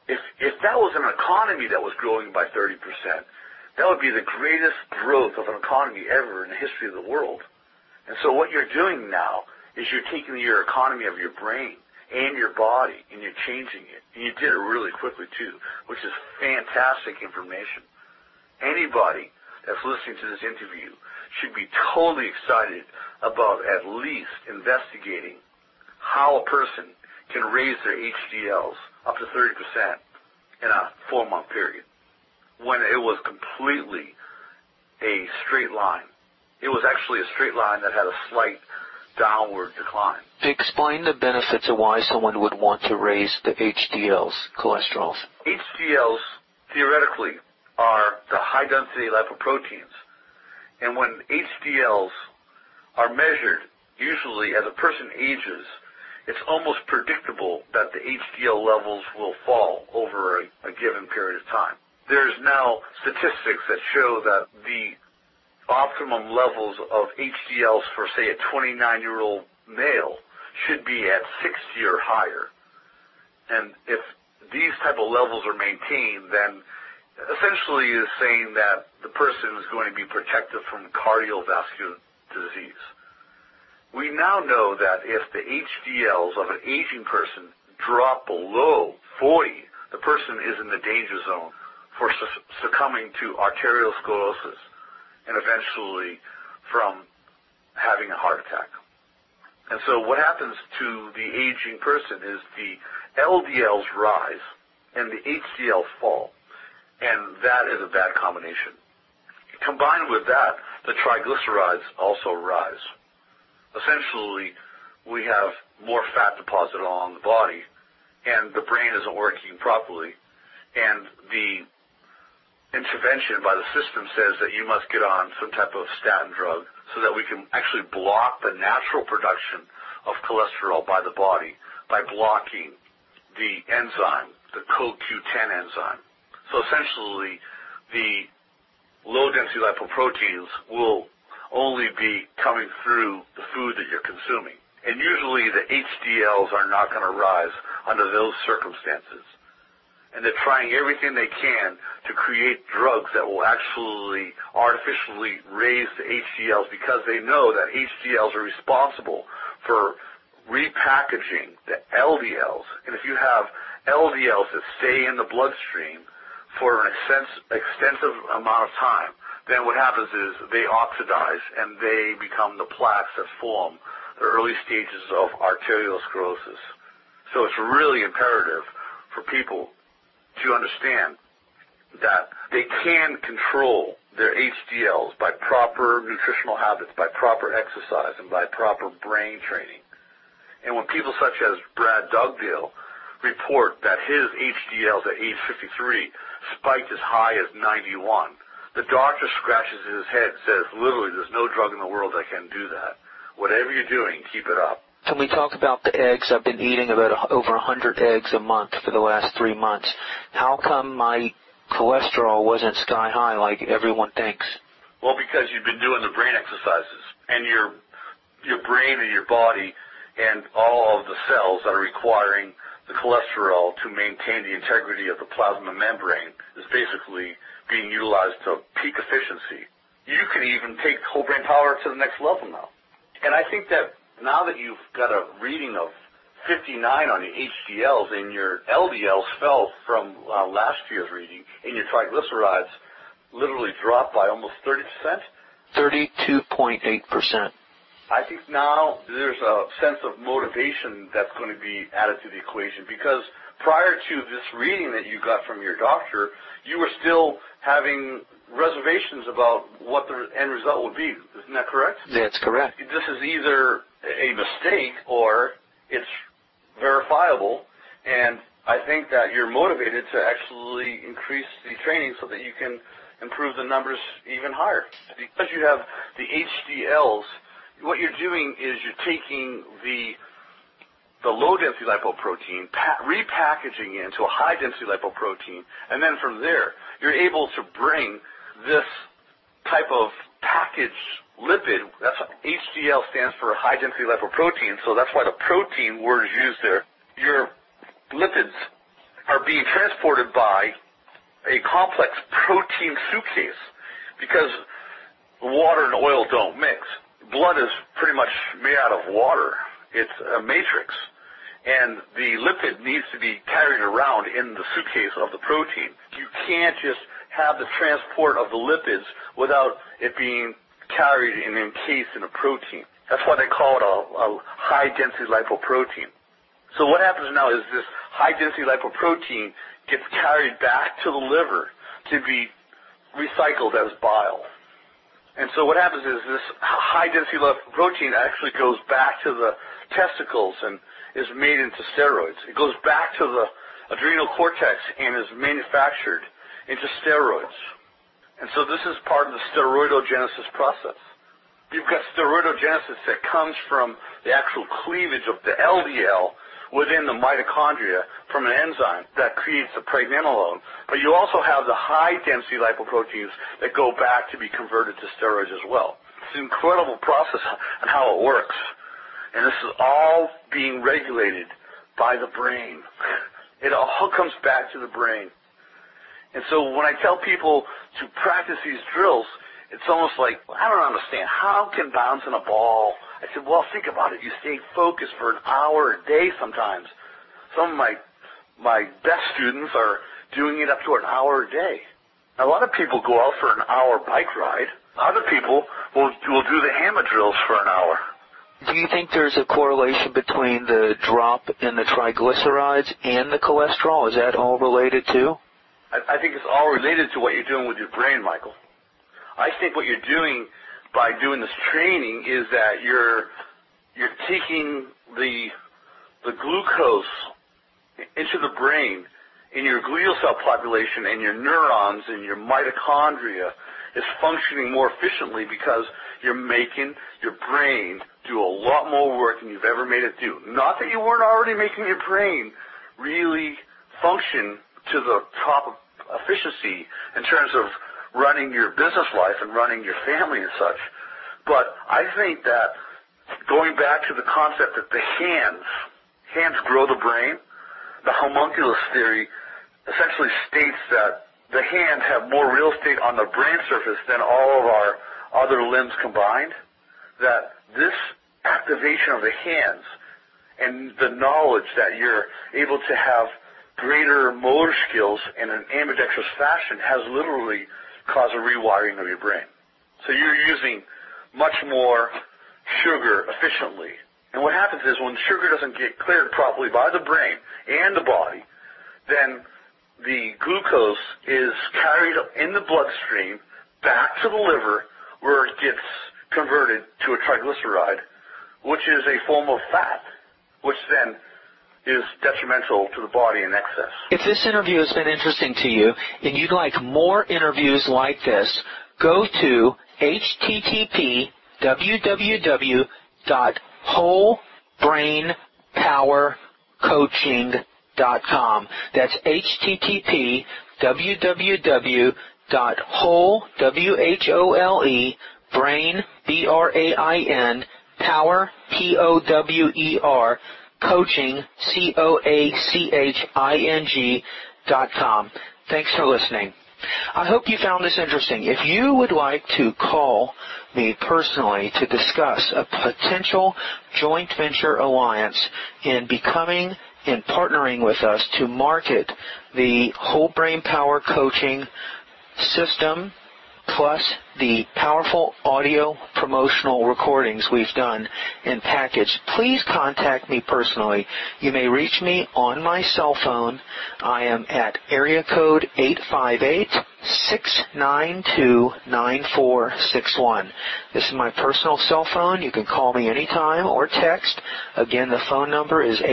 If that was an economy that was growing by 30%, that would be the greatest growth of an economy ever in the history of the world. And so what you're doing now is you're taking your economy of your brain and your body, and you're changing it. And you did it really quickly, too, which is fantastic information. Anybody that's listening to this interview should be totally excited about at least investigating how a person can raise their HDLs up to 30% in a 4-month period, when it was completely a straight line. It was actually a straight line that had a slight downward decline. Explain the benefits of why someone would want to raise the HDLs, cholesterols. HDLs, theoretically, are the high-density lipoproteins. And when HDLs are measured, usually as a person ages, it's almost predictable that the HDL levels will fall over a given period of time. There's now statistics that show that the optimum levels of HDLs for, say, a 29-year-old male should be at 60 or higher. And if these type of levels are maintained, then essentially is saying that the person is going to be protected from cardiovascular disease. We now know that if the HDLs of an aging person drop below 40, the person is in the danger zone for succumbing to arteriosclerosis and eventually from having a heart attack. And so what happens to the aging person is the LDLs rise and the HDLs fall, and that is a bad combination. Combined with that, the triglycerides also rise. Essentially, we have more fat deposit along the body, and the brain isn't working properly, and the intervention by the system says that you must get on some type of statin drug so that we can actually block the natural production of cholesterol by the body by blocking the enzyme, the CoQ10 enzyme. So essentially, the low-density lipoproteins will only be coming through the food that you're consuming. And usually the HDLs are not going to rise under those circumstances. And they're trying everything they can to create drugs that will actually artificially raise the HDLs because they know that HDLs are responsible for repackaging the LDLs. And if you have LDLs that stay in the bloodstream for an extensive amount of time, then what happens is they oxidize and they become the plaques that form the early stages of arteriosclerosis. So it's really imperative for people to understand that they can control their HDLs by proper nutritional habits, by proper exercise, and by proper brain training. And when people such as Brad Dugdale report that his HDLs at age 53 spiked as high as 91, the doctor scratches his head and says, literally, there's no drug in the world that can do that. Whatever you're doing, keep it up. Can we talk about the eggs? I've been eating about over 100 eggs a month for the last 3 months. How come my cholesterol wasn't sky high like everyone thinks? Well, because you've been doing the brain exercises, and your brain and your body and all of the cells that are requiring the cholesterol to maintain the integrity of the plasma membrane is basically being utilized to peak efficiency. You can even take whole brain power to the next level now. And I think that now that you've got a reading of 59 on your HDLs and your LDLs fell from last year's reading, and your triglycerides literally dropped by almost 30%. 32.8%. I think now there's a sense of motivation that's going to be added to the equation, because prior to this reading that you got from your doctor, you were still having reservations about what the end result would be. Isn't that correct? That's correct. This is either a mistake or it's verifiable, and I think that you're motivated to actually increase the training so that you can improve the numbers even higher. Because you have the HDLs, what you're doing is you're taking the low-density lipoprotein, repackaging it into a high-density lipoprotein, and then from there, you're able to bring this type of packaged lipid. That's HDL stands for high-density lipoprotein, so that's why the protein word is used there. Your lipids are being transported by a complex protein suitcase, because water and oil don't mix. Blood is pretty much made out of water. It's a matrix. And the lipid needs to be carried around in the suitcase of the protein. You can't just have the transport of the lipids without it being carried and encased in a protein. That's why they call it a high-density lipoprotein. So what happens now is this high-density lipoprotein gets carried back to the liver to be recycled as bile. And so what happens is this high-density lipoprotein actually goes back to the testicles and is made into steroids. It goes back to the adrenal cortex and is manufactured into steroids. And so this is part of the steroidogenesis process. You've got steroidogenesis that comes from the actual cleavage of the LDL within the mitochondria from an enzyme that creates the pregnenolone. But you also have the high-density lipoproteins that go back to be converted to steroids as well. It's an incredible process on how it works. And this is all being regulated by the brain. It all comes back to the brain. And so when I tell people to practice these drills, it's almost like, well, I don't understand. How can bouncing a ball? I said, well, think about it. You stay focused for an hour a day sometimes. Some of my best students are doing it up to an hour a day. A lot of people go out for an hour bike ride. Other people will do the hammer drills for an hour. Do you think there's a correlation between the drop in the triglycerides and the cholesterol? Is that all related too? I think it's all related to what you're doing with your brain, Michael. I think what you're doing by doing this training is that you're taking the glucose into the brain in your glial cell population, and your neurons and your mitochondria is functioning more efficiently because you're making your brain do a lot more work than you've ever made it do. Not that you weren't already making your brain really function to the top of efficiency in terms of running your business life and running your family and such. But I think that going back to the concept that the hands grow the brain, the homunculus theory essentially states that the hands have more real estate on the brain surface than all of our other limbs combined, that this activation of the hands and the knowledge that you're able to have greater motor skills in an ambidextrous fashion has literally caused a rewiring of your brain. So you're using much more sugar efficiently. And what happens is when sugar doesn't get cleared properly by the brain and the body, then the glucose is carried in the bloodstream back to the liver where it gets converted to a triglyceride, which is a form of fat, which then is detrimental to the body in excess. If this interview has been interesting to you and you'd like more interviews like this, go to http://www.wholebrainpowercoaching.com. That's http://www.brain, B-R-A-I-N, power, P-O-W-E-R, coaching, COACHING.com. Thanks for listening. I hope you found this interesting. If you would like to call me personally to discuss a potential joint venture alliance in becoming and partnering with us to market the Whole Brain Power Coaching system, plus the powerful audio promotional recordings we've done and packaged, please contact me personally. You may reach me on my cell phone. I am at area code 858-692-9461. This is my personal cell phone. You can call me anytime or text. Again, the phone number is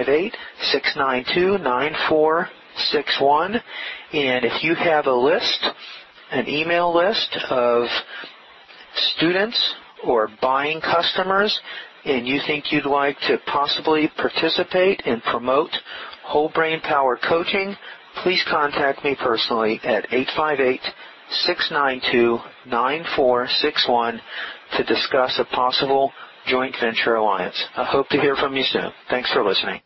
858-692-9461. And if you have a list, an email list of students or buying customers, and you think you'd like to possibly participate and promote Whole Brain Power Coaching, please contact me personally at 858-692-9461 to discuss a possible joint venture alliance. I hope to hear from you soon. Thanks for listening.